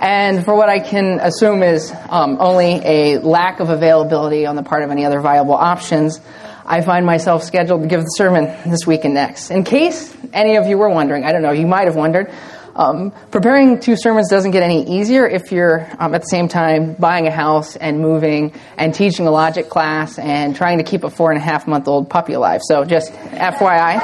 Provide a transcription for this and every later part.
And for what I can assume is only a lack of availability on the part of any other viable options, I find myself scheduled to give the sermon this week and next. In case any of you were wondering, I don't know, you might have wondered, preparing 2 sermons doesn't get any easier if you're at the same time buying a house and moving and teaching a logic class and trying to keep a 4.5-month-old puppy alive. So just FYI.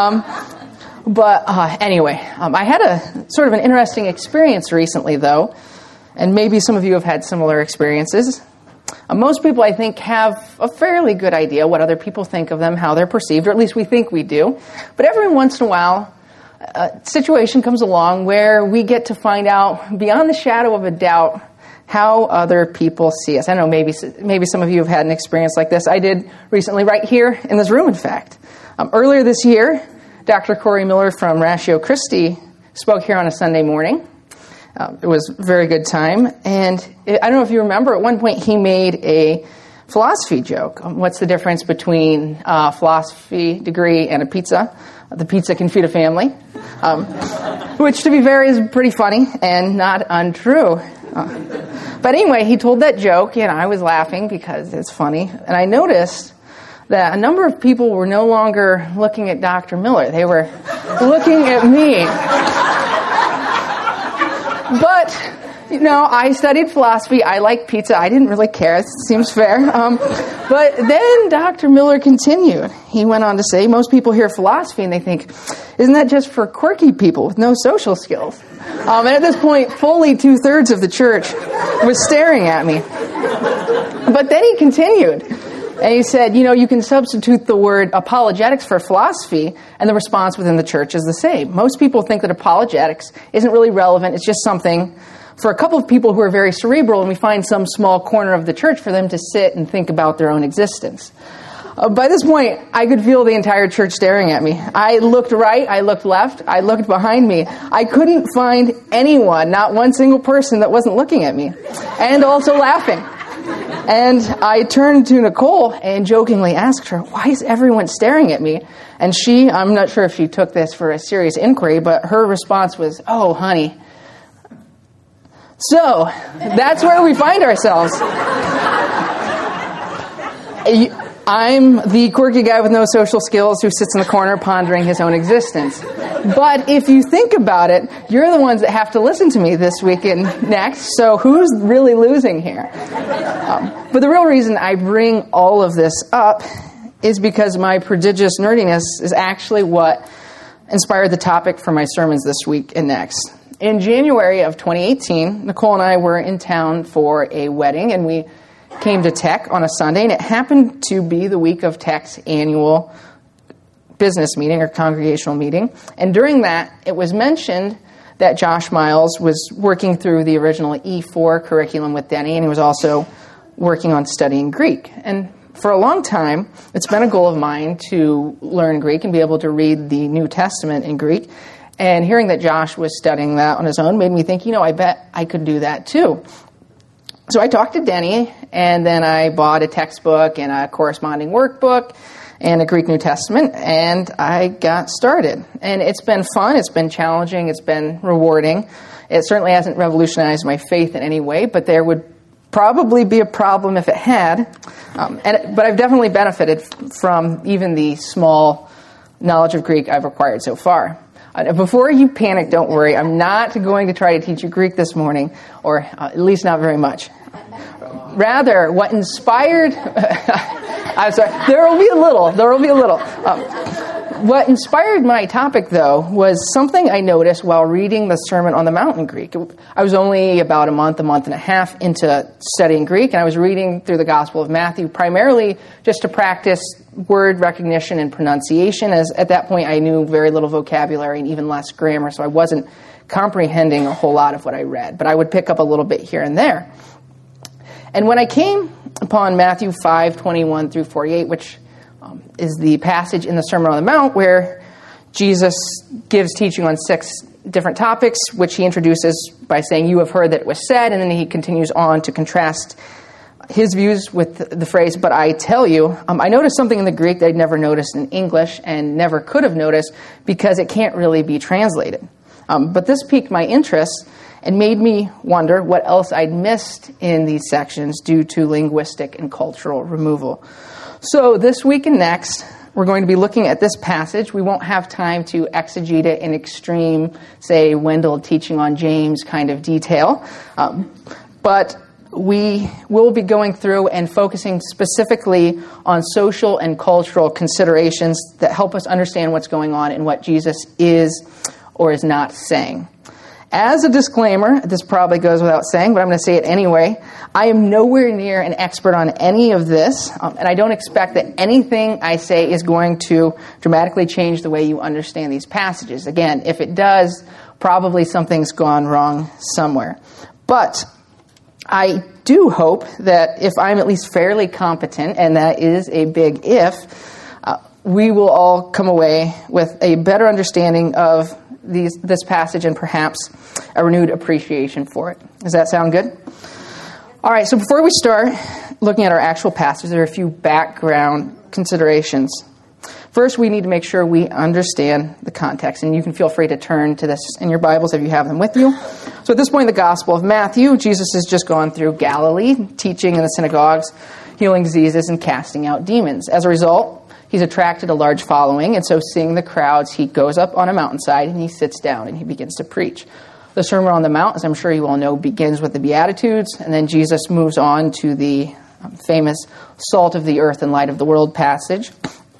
Anyway, I had a sort of an interesting experience recently, though, and maybe some of you have had similar experiences. Most people, I think, have a fairly good idea what other people think of them, how they're perceived, or at least we think we do. But every once in a while, a situation comes along where we get to find out, beyond the shadow of a doubt, how other people see us. I don't know, maybe some of you have had an experience like this. I did recently, right here in this room, in fact. Earlier this year, Dr. Corey Miller from Ratio Christi spoke here on a Sunday morning. It was a very good time. And I don't know if you remember, at one point he made a philosophy joke. What's the difference between a philosophy degree and a pizza? The pizza can feed a family. Which, to be fair, is pretty funny and not untrue. But anyway, he told that joke, and I was laughing because it's funny. And I noticed that a number of people were no longer looking at Dr. Miller. They were looking at me. But, I studied philosophy. I like pizza. I didn't really care. It seems fair. But then Dr. Miller continued. He went on to say, most people hear philosophy and they think, isn't that just for quirky people with no social skills? And at this point, fully 2/3 of the church was staring at me. But then he continued. And he said, you can substitute the word apologetics for philosophy, and the response within the church is the same. Most people think that apologetics isn't really relevant. It's just something for a couple of people who are very cerebral, and we find some small corner of the church for them to sit and think about their own existence. By this point, I could feel the entire church staring at me. I looked right, I looked left, I looked behind me. I couldn't find anyone, not one single person that wasn't looking at me, and also laughing. And I turned to Nicole and jokingly asked her, why is everyone staring at me? And I'm not sure if she took this for a serious inquiry, but her response was, oh, honey. So, that's where we find ourselves. I'm the quirky guy with no social skills who sits in the corner pondering his own existence. But if you think about it, you're the ones that have to listen to me this week and next, so who's really losing here? But the real reason I bring all of this up is because my prodigious nerdiness is actually what inspired the topic for my sermons this week and next. In January of 2018, Nicole and I were in town for a wedding, and we came to Tech on a Sunday, and it happened to be the week of Tech's annual business meeting or congregational meeting. And during that, it was mentioned that Josh Miles was working through the original E4 curriculum with Denny, and he was also working on studying Greek. And for a long time, it's been a goal of mine to learn Greek and be able to read the New Testament in Greek. And hearing that Josh was studying that on his own made me think, I bet I could do that too. So I talked to Denny, and then I bought a textbook and a corresponding workbook and a Greek New Testament, and I got started. And it's been fun, it's been challenging, it's been rewarding. It certainly hasn't revolutionized my faith in any way, but there would probably be a problem if it had. But I've definitely benefited from even the small knowledge of Greek I've acquired so far. Before you panic, don't worry. I'm not going to try to teach you Greek this morning, or at least not very much. Rather, what inspired... I'm sorry. There will be a little. What inspired my topic, though, was something I noticed while reading the Sermon on the Mount in Greek. I was only about a month and a half into studying Greek, and I was reading through the Gospel of Matthew primarily just to practice word recognition and pronunciation, as at that point I knew very little vocabulary and even less grammar, so I wasn't comprehending a whole lot of what I read, but I would pick up a little bit here and there. And when I came upon Matthew 5:21 through 48, which is the passage in the Sermon on the Mount where Jesus gives teaching on 6 different topics, which he introduces by saying, you have heard that it was said, and then he continues on to contrast his views with the phrase, but I tell you. I noticed something in the Greek that I'd never noticed in English and never could have noticed because it can't really be translated. But this piqued my interest, and made me wonder what else I'd missed in these sections due to linguistic and cultural removal. So this week and next, we're going to be looking at this passage. We won't have time to exegete it in extreme, say, Wendell teaching on James kind of detail, but we will be going through and focusing specifically on social and cultural considerations that help us understand what's going on and what Jesus is or is not saying. As a disclaimer, this probably goes without saying, but I'm going to say it anyway. I am nowhere near an expert on any of this, and I don't expect that anything I say is going to dramatically change the way you understand these passages. Again, if it does, probably something's gone wrong somewhere. But I do hope that if I'm at least fairly competent, and that is a big if, we will all come away with a better understanding of this passage and perhaps a renewed appreciation for it. Does that sound good? All right, so before we start looking at our actual passage, there are a few background considerations. First, we need to make sure we understand the context, and you can feel free to turn to this in your Bibles if you have them with you. So at this point in the Gospel of Matthew, Jesus has just gone through Galilee, teaching in the synagogues, healing diseases, and casting out demons. As a result, he's attracted a large following, and so seeing the crowds, he goes up on a mountainside and he sits down and he begins to preach. The Sermon on the Mount, as I'm sure you all know, begins with the Beatitudes, and then Jesus moves on to the famous salt of the earth and light of the world passage.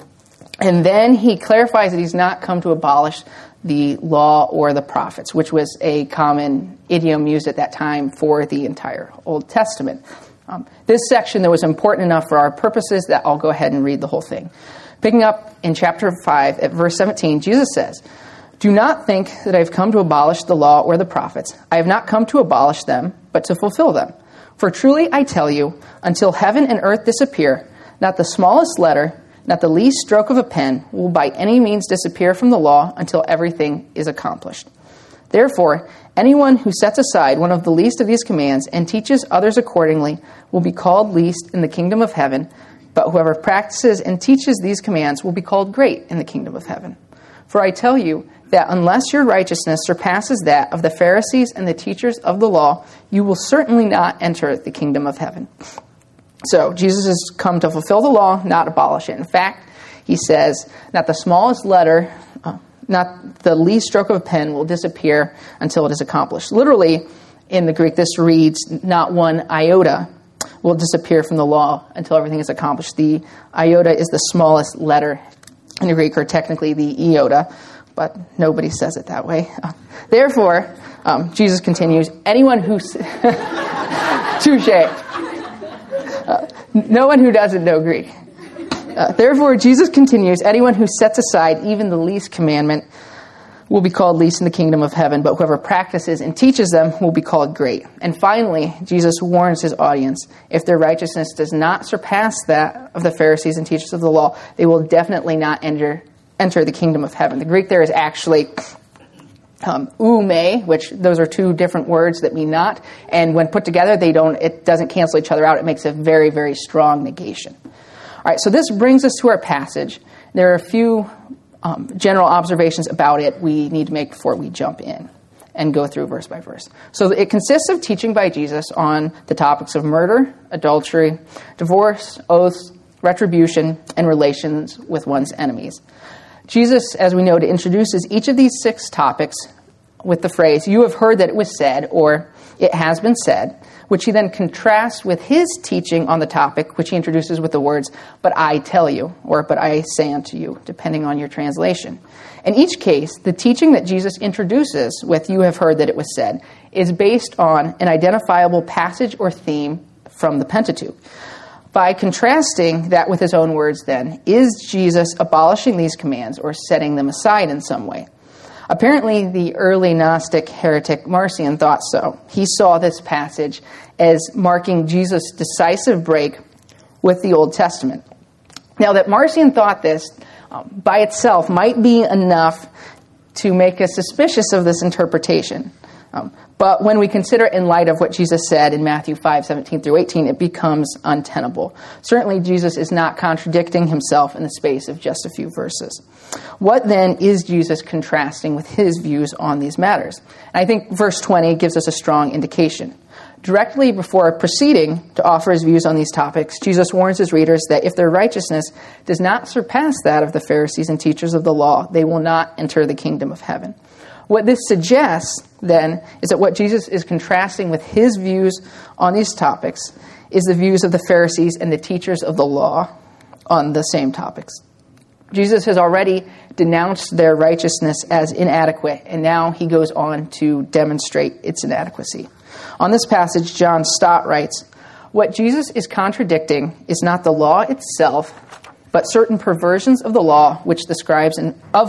And then he clarifies that he's not come to abolish the law or the prophets, which was a common idiom used at that time for the entire Old Testament. This section that was important enough for our purposes that I'll go ahead and read the whole thing. Picking up in chapter 5 at verse 17, Jesus says, "Do not think that I have come to abolish the law or the prophets. I have not come to abolish them, but to fulfill them. For truly I tell you, until heaven and earth disappear, not the smallest letter, not the least stroke of a pen will by any means disappear from the law until everything is accomplished. Therefore, anyone who sets aside one of the least of these commands and teaches others accordingly will be called least in the kingdom of heaven, but whoever practices and teaches these commands will be called great in the kingdom of heaven. For I tell you that unless your righteousness surpasses that of the Pharisees and the teachers of the law, you will certainly not enter the kingdom of heaven." So Jesus has come to fulfill the law, not abolish it. In fact, he says, not the smallest letter, not the least stroke of a pen will disappear until it is accomplished. Literally, in the Greek, this reads, not one iota will disappear from the law until everything is accomplished. The iota is the smallest letter in the Greek, or technically the iota, but nobody says it that way. Therefore, Jesus continues, anyone who... Touché. No one who doesn't know Greek. Therefore, Jesus continues, anyone who sets aside even the least commandment will be called least in the kingdom of heaven, but whoever practices and teaches them will be called great. And finally, Jesus warns his audience, if their righteousness does not surpass that of the Pharisees and teachers of the law, they will definitely not enter the kingdom of heaven. The Greek there is actually ume, which those are two different words that mean not, and when put together, it doesn't cancel each other out. It makes a very, very strong negation. All right, so this brings us to our passage. There are a few general observations about it we need to make before we jump in and go through verse by verse. So it consists of teaching by Jesus on the topics of murder, adultery, divorce, oaths, retribution, and relations with one's enemies. Jesus, as we noted, introduces each of these 6 topics with the phrase, "You have heard that it was said," or "it has been said," which he then contrasts with his teaching on the topic, which he introduces with the words, "But I tell you," or "But I say unto you," depending on your translation. In each case, the teaching that Jesus introduces with "You have heard that it was said" is based on an identifiable passage or theme from the Pentateuch. By contrasting that with his own words, then, is Jesus abolishing these commands or setting them aside in some way? Apparently, the early Gnostic heretic Marcion thought so. He saw this passage as marking Jesus' decisive break with the Old Testament. Now, that Marcion thought this by itself might be enough to make us suspicious of this interpretation. But when we consider in light of what Jesus said in Matthew 5:17 through 18, it becomes untenable. Certainly, Jesus is not contradicting himself in the space of just a few verses. What then is Jesus contrasting with his views on these matters? And I think verse 20 gives us a strong indication. Directly before proceeding to offer his views on these topics, Jesus warns his readers that if their righteousness does not surpass that of the Pharisees and teachers of the law, they will not enter the kingdom of heaven. What this suggests, then, is that what Jesus is contrasting with his views on these topics is the views of the Pharisees and the teachers of the law on the same topics. Jesus has already denounced their righteousness as inadequate, and now he goes on to demonstrate its inadequacy. On this passage, John Stott writes, "What Jesus is contradicting is not the law itself, but certain perversions of the law which the scribes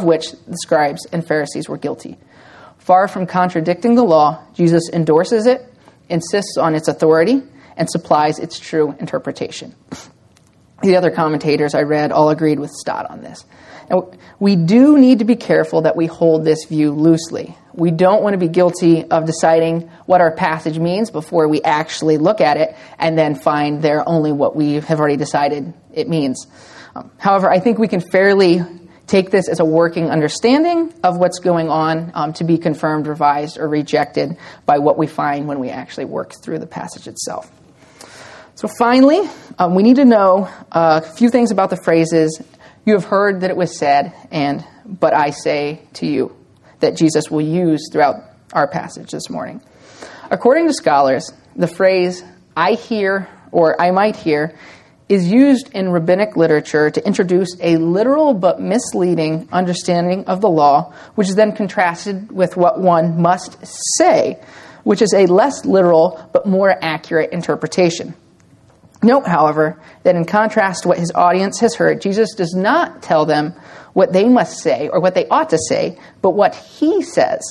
and Pharisees were guilty. Far from contradicting the law, Jesus endorses it, insists on its authority, and supplies its true interpretation." The other commentators I read all agreed with Stott on this. Now, we do need to be careful that we hold this view loosely. We don't want to be guilty of deciding what our passage means before we actually look at it and then find there only what we have already decided it means. However, I think we can fairly take this as a working understanding of what's going on to be confirmed, revised, or rejected by what we find when we actually work through the passage itself. So finally, we need to know a few things about the phrases, "You have heard that it was said," and "but I say to you," that Jesus will use throughout our passage this morning. According to scholars, the phrase "I hear" or "I might hear" is used in rabbinic literature to introduce a literal but misleading understanding of the law, which is then contrasted with what one must say, which is a less literal but more accurate interpretation. Note, however, that in contrast to what his audience has heard, Jesus does not tell them what they must say or what they ought to say, but what he says.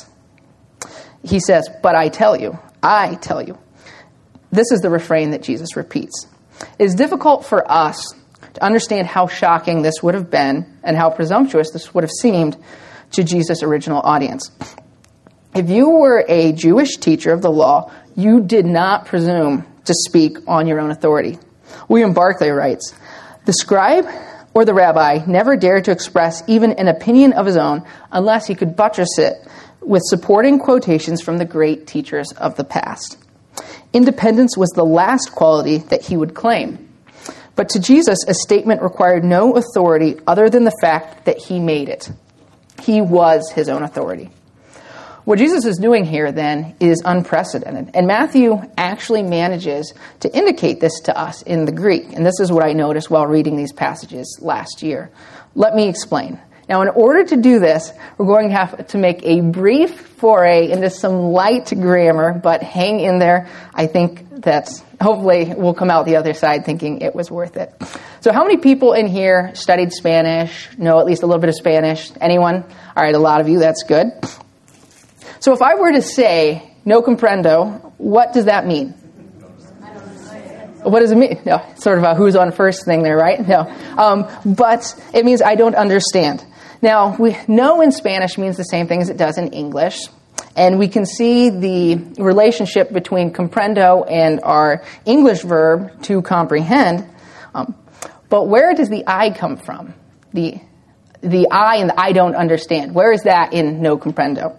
He says, "But I tell you, I tell you." This is the refrain that Jesus repeats. It is difficult for us to understand how shocking this would have been and how presumptuous this would have seemed to Jesus' original audience. If you were a Jewish teacher of the law, you did not presume to speak on your own authority. William Barclay writes, "The scribe or the rabbi never dared to express even an opinion of his own unless he could buttress it with supporting quotations from the great teachers of the past. Independence was the last quality that he would claim. But to Jesus, a statement required no authority other than the fact that he made it. He was his own authority." What Jesus is doing here, then, is unprecedented. And Matthew actually manages to indicate this to us in the Greek. And this is what I noticed while reading these passages last year. Let me explain. Now, in order to do this, we're going to have to make a brief foray into some light grammar, but hang in there. I think that hopefully we'll come out the other side thinking it was worth it. So how many people in here studied Spanish, know at least a little bit of Spanish? Anyone? All right, a lot of you. That's good. So if I were to say, "no comprendo," what does that mean? What does it mean? No, sort of a who's on first thing there, right? No. But it means I don't understand. Now, we know in Spanish means the same thing as it does in English. And we can see the relationship between comprendo and our English verb to comprehend. But where does the I come from? The I and the I don't understand. Where is that in no comprendo?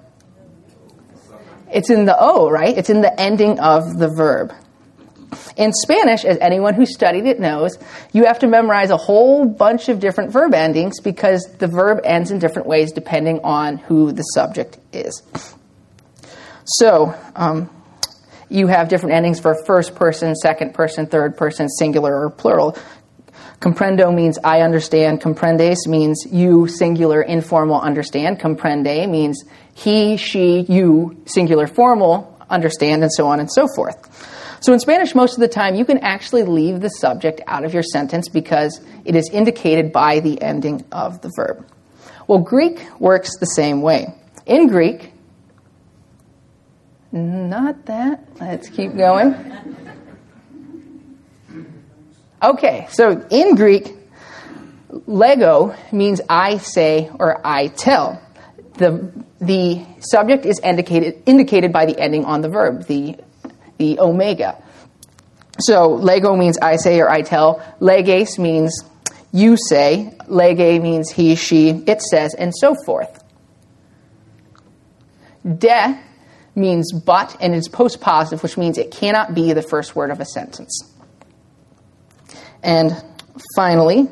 It's in the O, right? It's in the ending of the verb. In Spanish, as anyone who studied it knows, you have to memorize a whole bunch of different verb endings because the verb ends in different ways depending on who the subject is. So, you have different endings for first person, second person, third person, singular, or plural. Comprendo means I understand. Comprendes means you, singular, informal, understand. Comprende means he, she, you, singular, formal, understand, and so on and so forth. So in Spanish, most of the time, you can actually leave the subject out of your sentence because it is indicated by the ending of the verb. Well, Greek works the same way. In Greek, not that. Let's keep going. Okay, so in Greek, lego means I say or I tell. The the subject is indicated by the ending on the verb, the omega. So lego means I say or I tell. Leges means you say. Lege means he, she, it says, and so forth. De means but, and it's postpositive, which means it cannot be the first word of a sentence. And finally,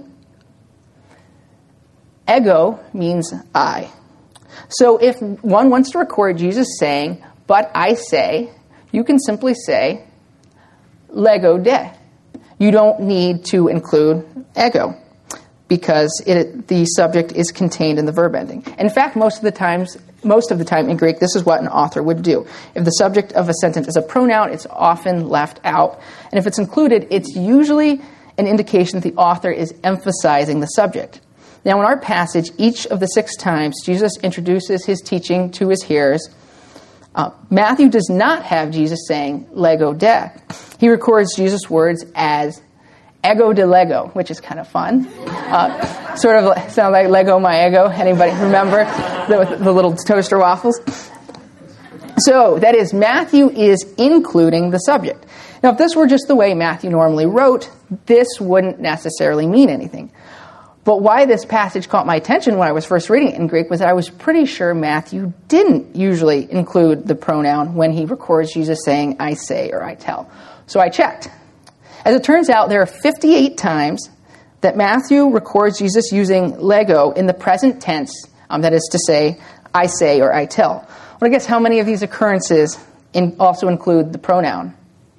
ego means I. So if one wants to record Jesus saying, but I say, you can simply say, lego de. You don't need to include ego because the subject is contained in the verb ending. In fact, most of the time in Greek, this is what an author would do. If the subject of a sentence is a pronoun, it's often left out. And if it's included, it's usually an indication that the author is emphasizing the subject. Now, in our passage, each of the 6 times Jesus introduces his teaching to his hearers, Matthew does not have Jesus saying lego de. He records Jesus' words as ego de lego, which is kind of fun. Sort of sound like Lego my ego. Anybody remember the little toaster waffles? So that is, Matthew is including the subject. Now, if this were just the way Matthew normally wrote, this wouldn't necessarily mean anything. But why this passage caught my attention when I was first reading it in Greek was that I was pretty sure Matthew didn't usually include the pronoun when he records Jesus saying, I say or I tell. So I checked. As it turns out, there are 58 times that Matthew records Jesus using lego in the present tense, that is to say, I say or I tell. Want to guess how many of these occurrences also include the pronoun?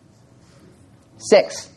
6.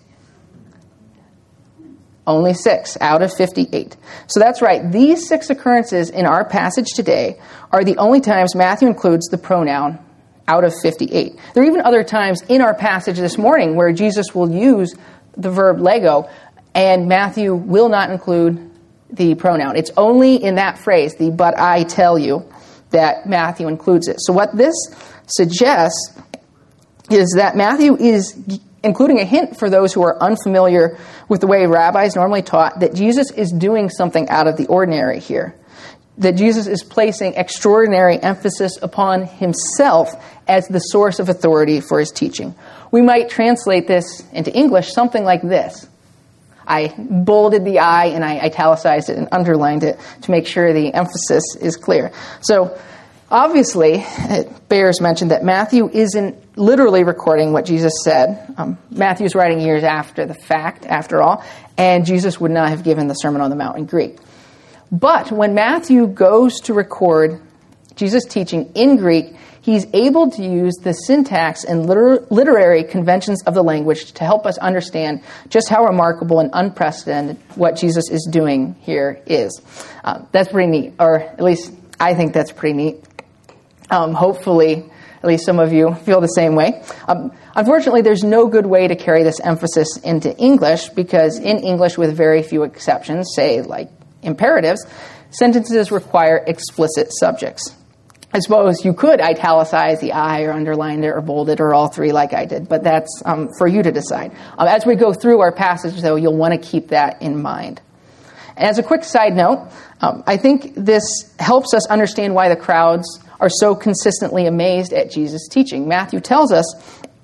Only 6 out of 58. So that's right. These 6 occurrences in our passage today are the only times Matthew includes the pronoun out of 58. There are even other times in our passage this morning where Jesus will use the verb lego, and Matthew will not include the pronoun. It's only in that phrase, the but I tell you, that Matthew includes it. So what this suggests is that Matthew is including a hint for those who are unfamiliar with the way rabbis normally taught that Jesus is doing something out of the ordinary here. That Jesus is placing extraordinary emphasis upon himself as the source of authority for his teaching. We might translate this into English something like this. I bolded the I and I italicized it and underlined it to make sure the emphasis is clear. So obviously, it bears mention that Matthew isn't literally recording what Jesus said. Matthew's writing years after the fact, after all, and Jesus would not have given the Sermon on the Mount in Greek. But when Matthew goes to record Jesus' teaching in Greek, he's able to use the syntax and literary conventions of the language to help us understand just how remarkable and unprecedented what Jesus is doing here is. That's pretty neat, or at least I think that's pretty neat. Hopefully, at least some of you feel the same way. Unfortunately, there's no good way to carry this emphasis into English because in English, with very few exceptions, say like imperatives, sentences require explicit subjects. I suppose you could italicize the I or underline it or bold it or all three like I did, but that's for you to decide. As we go through our passage, though, you'll want to keep that in mind. And as a quick side note, I think this helps us understand why the crowds are so consistently amazed at Jesus' teaching. Matthew tells us,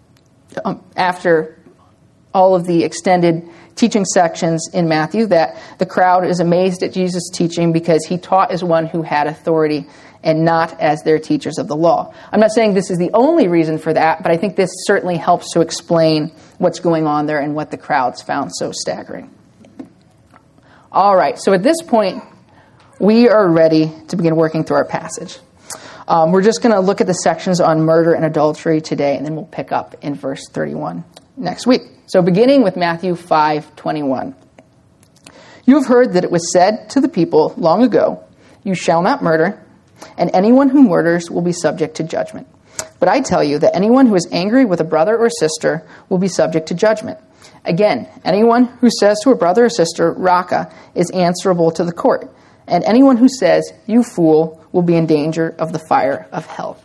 after all of the extended teaching sections in Matthew, that the crowd is amazed at Jesus' teaching because he taught as one who had authority and not as their teachers of the law. I'm not saying this is the only reason for that, but I think this certainly helps to explain what's going on there and what the crowds found so staggering. All right, so at this point, we are ready to begin working through our passage. We're just going to look at the sections on murder and adultery today, and then we'll pick up in verse 31 next week. So beginning with Matthew 5:21. You have heard that it was said to the people long ago, you shall not murder, and anyone who murders will be subject to judgment. But I tell you that anyone who is angry with a brother or sister will be subject to judgment. Again, anyone who says to a brother or sister, Raka, is answerable to the court. And anyone who says, you fool, will be in danger of the fire of hell.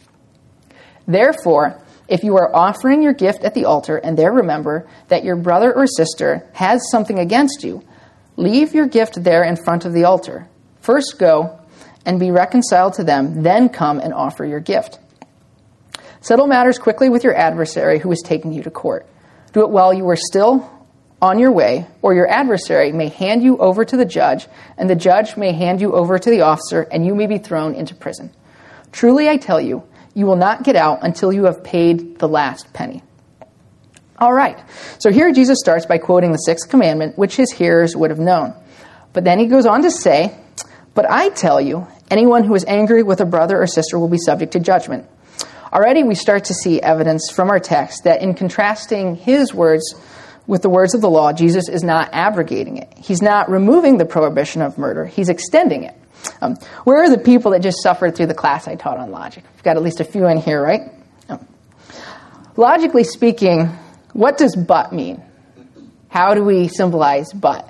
Therefore, if you are offering your gift at the altar and there remember that your brother or sister has something against you, leave your gift there in front of the altar. First go and be reconciled to them, then come and offer your gift. Settle matters quickly with your adversary who is taking you to court. Do it while you are still on your way, or your adversary may hand you over to the judge, and the judge may hand you over to the officer, and you may be thrown into prison. Truly, I tell you, you will not get out until you have paid the last penny. All right, so here Jesus starts by quoting the sixth commandment, which his hearers would have known. But then he goes on to say, but I tell you, anyone who is angry with a brother or sister will be subject to judgment. Already we start to see evidence from our text that in contrasting his words with the words of the law, Jesus is not abrogating it. He's not removing the prohibition of murder. He's extending it. Where are the people that just suffered through the class I taught on logic? We've got at least a few in here, right? Logically speaking, what does but mean? How do we symbolize but?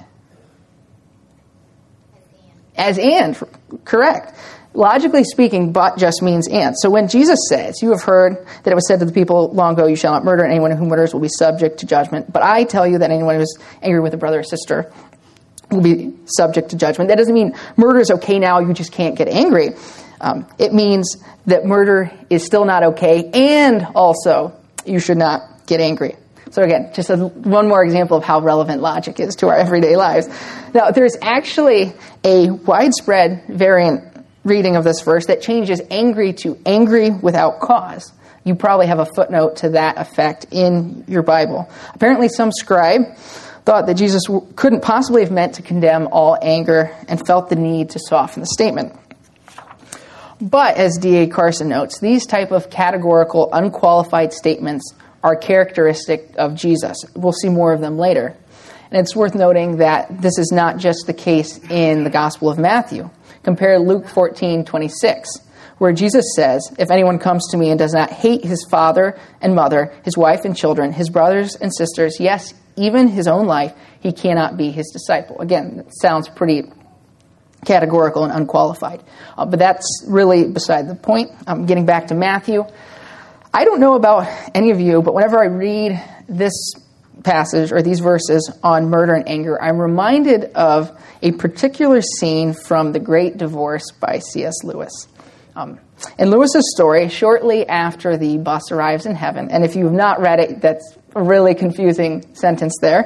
As and, correct. Logically speaking, but just means and. So when Jesus says, you have heard that it was said to the people long ago, you shall not murder, and anyone who murders will be subject to judgment. But I tell you that anyone who is angry with a brother or sister will be subject to judgment. That doesn't mean murder is okay now, you just can't get angry. It means that murder is still not okay, and also you should not get angry. So again, just one more example of how relevant logic is to our everyday lives. Now, there's actually a widespread variant reading of this verse that changes angry to angry without cause. You probably have a footnote to that effect in your Bible. Apparently some scribe thought that Jesus couldn't possibly have meant to condemn all anger and felt the need to soften the statement. But, as D.A. Carson notes, these type of categorical, unqualified statements are characteristic of Jesus. We'll see more of them later. And it's worth noting that this is not just the case in the Gospel of Matthew. Compare Luke 14:26, where Jesus says, if anyone comes to me and does not hate his father and mother, his wife and children, his brothers and sisters, yes, even his own life, he cannot be his disciple. Again, it sounds pretty categorical and unqualified. But that's really beside the point. Getting back to Matthew, I don't know about any of you, but whenever I read this passage or these verses on murder and anger, I'm reminded of a particular scene from The Great Divorce by C.S. Lewis. In Lewis's story, shortly after the bus arrives in heaven, and if you've not read it, that's a really confusing sentence there.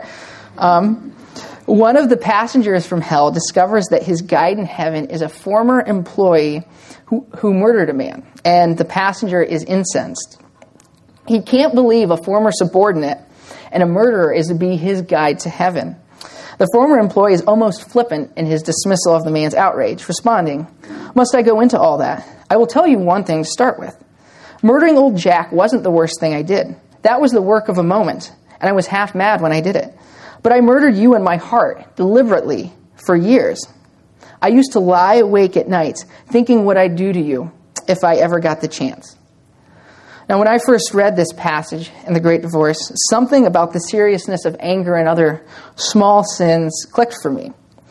One of the passengers from hell discovers that his guide in heaven is a former employee who murdered a man, and the passenger is incensed. He can't believe a former subordinate and a murderer is to be his guide to heaven. The former employee is almost flippant in his dismissal of the man's outrage, responding, "Must I go into all that? I will tell you one thing to start with. Murdering old Jack wasn't the worst thing I did. That was the work of a moment, and I was half mad when I did it. But I murdered you in my heart, deliberately, for years. I used to lie awake at nights, thinking what I'd do to you if I ever got the chance." Now, when I first read this passage in The Great Divorce, something about the seriousness of anger and other small sins clicked for me.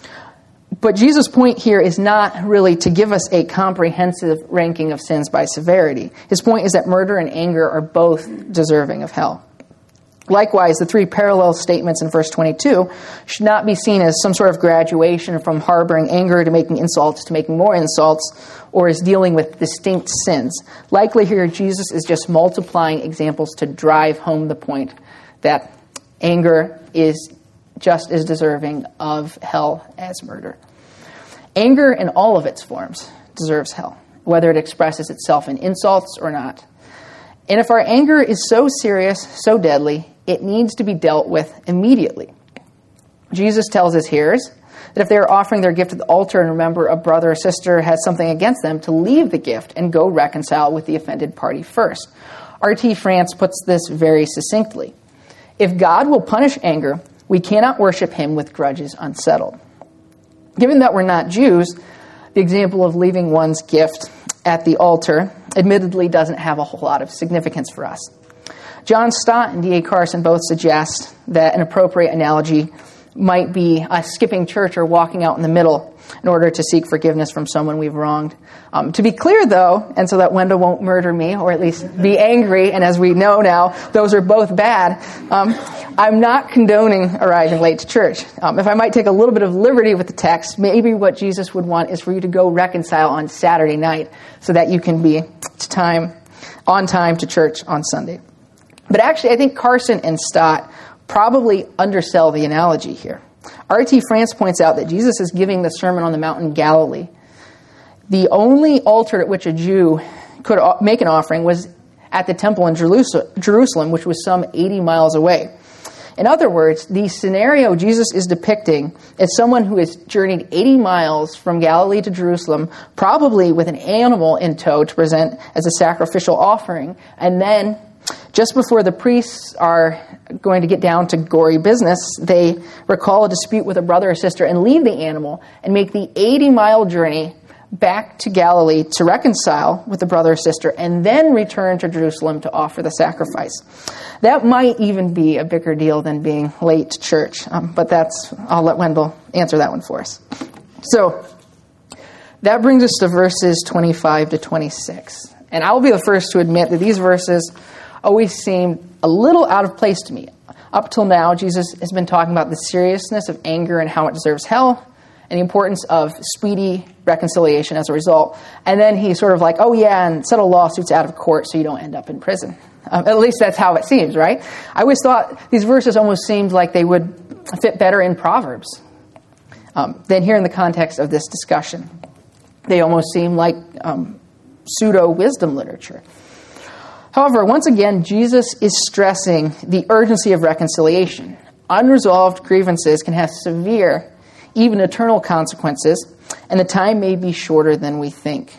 But Jesus' point here is not really to give us a comprehensive ranking of sins by severity. His point is that murder and anger are both deserving of hell. Likewise, the three parallel statements in verse 22 should not be seen as some sort of graduation from harboring anger to making insults to making more insults, or as dealing with distinct sins. Likely here, Jesus is just multiplying examples to drive home the point that anger is just as deserving of hell as murder. Anger in all of its forms deserves hell, whether it expresses itself in insults or not. And if our anger is so serious, so deadly, it needs to be dealt with immediately. Jesus tells his hearers that if they are offering their gift at the altar and remember a brother or sister has something against them, to leave the gift and go reconcile with the offended party first. R.T. France puts this very succinctly. If God will punish anger, we cannot worship him with grudges unsettled. Given that we're not Jews, the example of leaving one's gift at the altar admittedly doesn't have a whole lot of significance for us. John Stott and D.A. Carson both suggest that an appropriate analogy might be skipping church or walking out in the middle in order to seek forgiveness from someone we've wronged. To be clear, though, and so that Wendell won't murder me, or at least be angry, and as we know now, those are both bad, I'm not condoning arriving late to church. If I might take a little bit of liberty with the text, maybe what Jesus would want is for you to go reconcile on Saturday night so that you can be on time to church on Sunday. But actually, I think Carson and Stott probably undersell the analogy here. R.T. France points out that Jesus is giving the Sermon on the Mount in Galilee. The only altar at which a Jew could make an offering was at the temple in Jerusalem, which was some 80 miles away. In other words, the scenario Jesus is depicting is someone who has journeyed 80 miles from Galilee to Jerusalem, probably with an animal in tow to present as a sacrificial offering, and then just before the priests are going to get down to gory business, they recall a dispute with a brother or sister and leave the animal and make the 80-mile journey back to Galilee to reconcile with the brother or sister and then return to Jerusalem to offer the sacrifice. That might even be a bigger deal than being late to church, but I'll let Wendell answer that one for us. So that brings us to verses 25 to 26. And I'll be the first to admit that these verses always seemed a little out of place to me. Up till now, Jesus has been talking about the seriousness of anger and how it deserves hell, and the importance of speedy reconciliation as a result. And then he's sort of like, oh yeah, and settle lawsuits out of court so you don't end up in prison. At least that's how it seems, right? I always thought these verses almost seemed like they would fit better in Proverbs than here in the context of this discussion. They almost seem like pseudo-wisdom literature. However, once again, Jesus is stressing the urgency of reconciliation. Unresolved grievances can have severe, even eternal consequences, and the time may be shorter than we think.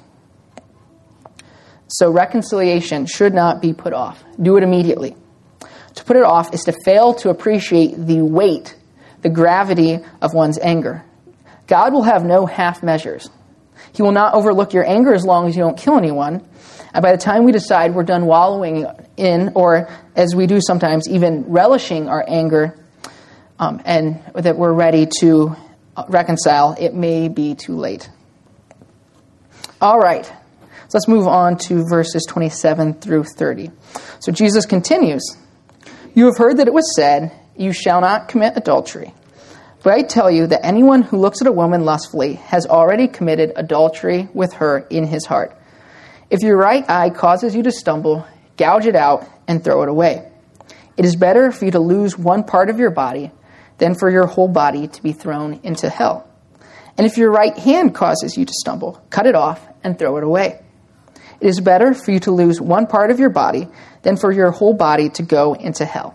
So reconciliation should not be put off. Do it immediately. To put it off is to fail to appreciate the weight, the gravity of one's anger. God will have no half measures. He will not overlook your anger as long as you don't kill anyone. And by the time we decide we're done wallowing in, or as we do sometimes, even relishing our anger, and that we're ready to reconcile, it may be too late. All right, so let's move on to verses 27 through 30. So Jesus continues, "You have heard that it was said, 'You shall not commit adultery.' But I tell you that anyone who looks at a woman lustfully has already committed adultery with her in his heart. If your right eye causes you to stumble, gouge it out and throw it away. It is better for you to lose one part of your body than for your whole body to be thrown into hell. And if your right hand causes you to stumble, cut it off and throw it away. It is better for you to lose one part of your body than for your whole body to go into hell."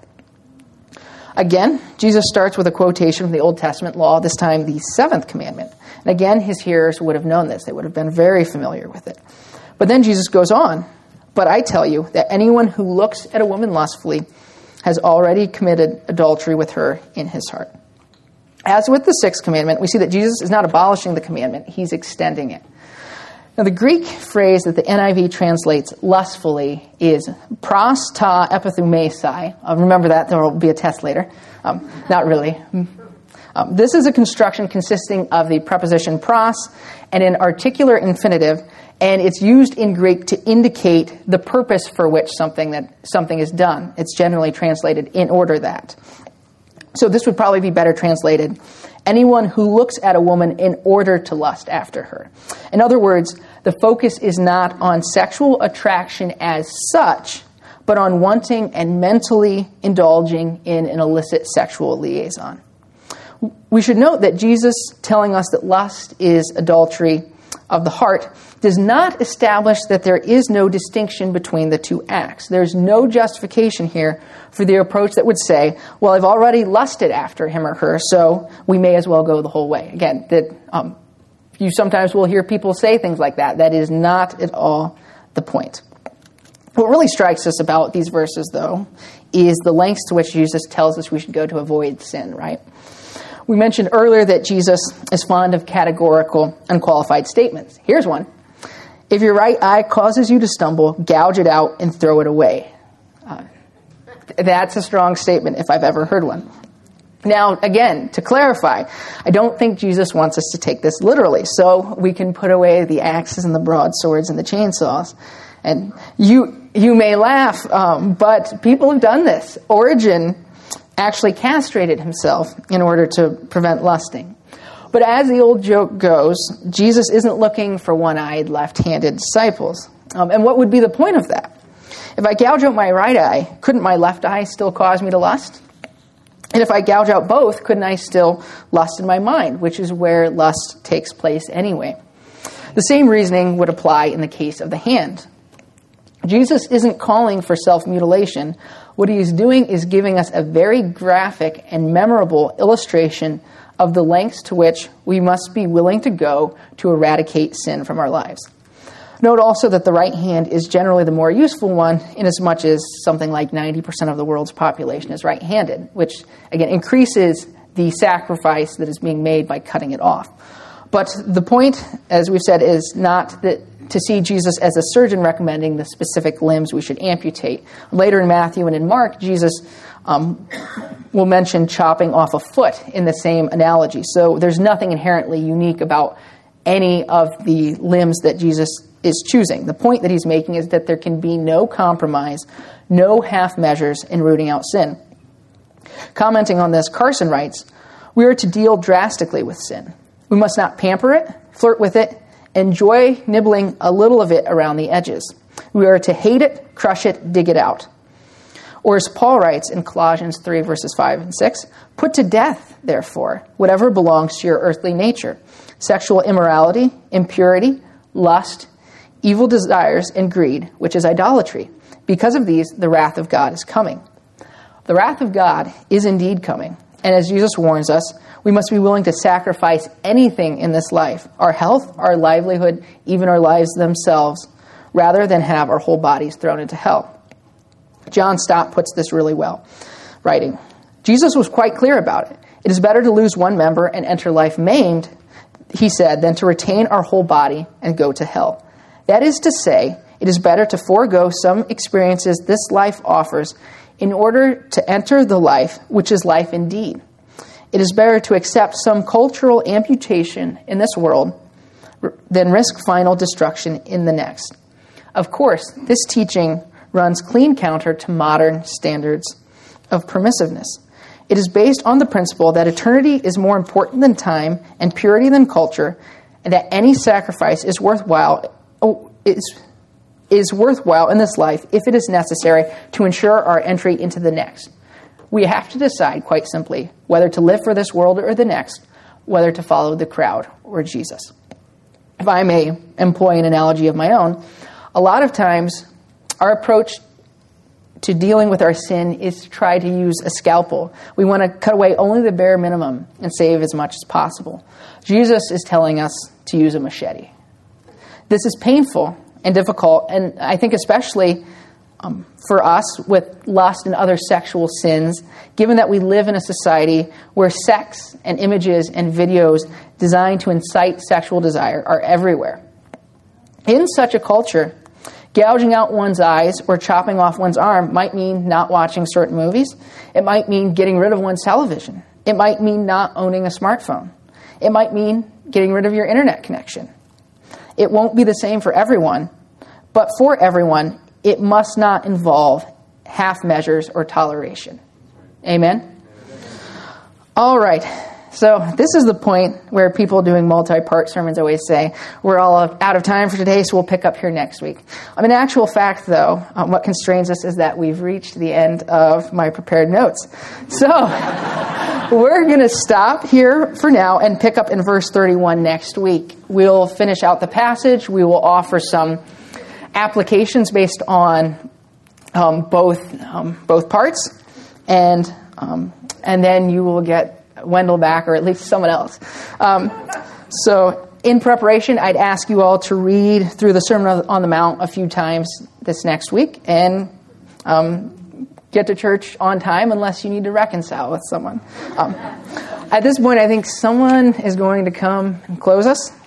Again, Jesus starts with a quotation from the Old Testament law, this time the 7th commandment. And again, his hearers would have known this. They would have been very familiar with it. But then Jesus goes on, "But I tell you that anyone who looks at a woman lustfully has already committed adultery with her in his heart." As with the 6th commandment, we see that Jesus is not abolishing the commandment, he's extending it. Now, the Greek phrase that the NIV translates lustfully is pros ta epithumesai. Remember that, there will be a test later. Not really. This is a construction consisting of the preposition pros and an articular infinitive, and it's used in Greek to indicate the purpose for which something is done. It's generally translated in order that. So this would probably be better translated, anyone who looks at a woman in order to lust after her. In other words, the focus is not on sexual attraction as such, but on wanting and mentally indulging in an illicit sexual liaison. We should note that Jesus telling us that lust is adultery of the heart does not establish that there is no distinction between the two acts. There's no justification here for the approach that would say, well, I've already lusted after him or her, so we may as well go the whole way. Again, you sometimes will hear people say things like that. That is not at all the point. What really strikes us about these verses, though, is the lengths to which Jesus tells us we should go to avoid sin, right? We mentioned earlier that Jesus is fond of categorical, unqualified statements. Here's one. If your right eye causes you to stumble, gouge it out and throw it away. That's a strong statement if I've ever heard one. Now, again, to clarify, I don't think Jesus wants us to take this literally, so we can put away the axes and the broadswords and the chainsaws. And you may laugh, but people have done this. Origen actually castrated himself in order to prevent lusting. But as the old joke goes, Jesus isn't looking for one-eyed, left-handed disciples. And what would be the point of that? If I gouge out my right eye, couldn't my left eye still cause me to lust? And if I gouge out both, couldn't I still lust in my mind, which is where lust takes place anyway? The same reasoning would apply in the case of the hand. Jesus isn't calling for self-mutilation. What he is doing is giving us a very graphic and memorable illustration of the lengths to which we must be willing to go to eradicate sin from our lives. Note also that the right hand is generally the more useful one, in as much as something like 90% of the world's population is right-handed, which, again, increases the sacrifice that is being made by cutting it off. But the point, as we've said, is not that to see Jesus as a surgeon recommending the specific limbs we should amputate. Later in Matthew and in Mark, Jesus will mention chopping off a foot in the same analogy. So there's nothing inherently unique about any of the limbs that Jesus is choosing. The point that he's making is that there can be no compromise, no half measures in rooting out sin. Commenting on this, Carson writes, "We are to deal drastically with sin. We must not pamper it, flirt with it, enjoy nibbling a little of it around the edges. We are to hate it, crush it, dig it out." Or as Paul writes in Colossians 3, verses 5 and 6, "Put to death, therefore, whatever belongs to your earthly nature, sexual immorality, impurity, lust, evil desires, and greed, which is idolatry. Because of these, the wrath of God is coming." The wrath of God is indeed coming. And as Jesus warns us, we must be willing to sacrifice anything in this life, our health, our livelihood, even our lives themselves, rather than have our whole bodies thrown into hell. John Stott puts this really well, writing, "Jesus was quite clear about it. It is better to lose one member and enter life maimed, he said, than to retain our whole body and go to hell. That is to say, it is better to forego some experiences this life offers in order to enter the life which is life indeed. It is better to accept some cultural amputation in this world than risk final destruction in the next." Of course, this teaching runs clean counter to modern standards of permissiveness. It is based on the principle that eternity is more important than time and purity than culture, and that any sacrifice is worthwhile in this life if it is necessary to ensure our entry into the next. We have to decide, quite simply, whether to live for this world or the next, whether to follow the crowd or Jesus. If I may employ an analogy of my own, a lot of times our approach to dealing with our sin is to try to use a scalpel. We want to cut away only the bare minimum and save as much as possible. Jesus is telling us to use a machete. This is painful and difficult, and I think especially for us with lust and other sexual sins, given that we live in a society where sex and images and videos designed to incite sexual desire are everywhere. In such a culture, gouging out one's eyes or chopping off one's arm might mean not watching certain movies. It might mean getting rid of one's television. It might mean not owning a smartphone. It might mean getting rid of your internet connection. It won't be the same for everyone, but for everyone, it must not involve half measures or toleration. Amen? All right. So this is the point where people doing multi-part sermons always say, we're all out of time for today, so we'll pick up here next week. In actual fact, though, what constrains us is that we've reached the end of my prepared notes. So we're going to stop here for now and pick up in verse 31 next week. We'll finish out the passage. We will offer some applications based on both parts, and then you will get Wendell back, or at least someone else. So in preparation, I'd ask you all to read through the Sermon on the Mount a few times this next week, and get to church on time unless you need to reconcile with someone. At this point, I think someone is going to come and close us.